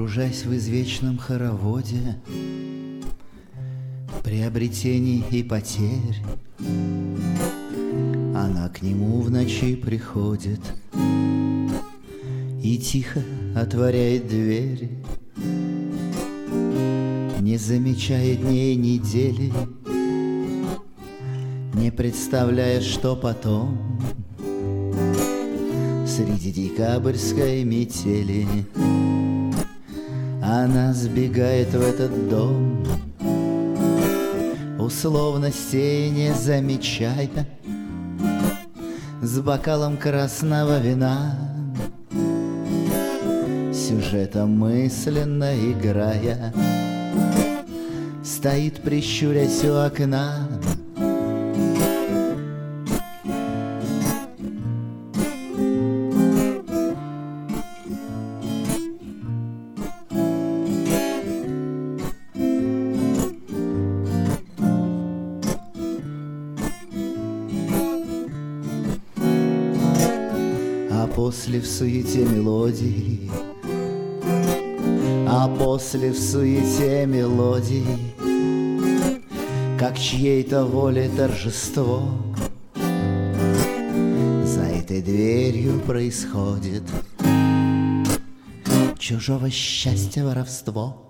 Кружась в извечном хороводе приобретений и потерь, она к нему в ночи приходит и тихо отворяет двери, не замечая дней недели, не представляя, что потом среди декабрьской метели она сбегает в этот дом, условностей не замечая, с бокалом красного вина, сюжетом мысленно играя, стоит, прищурясь у окна. А после в суете мелодий, а после в суете мелодий, как чьей-то воле торжество, за этой дверью происходит чужого счастья воровство.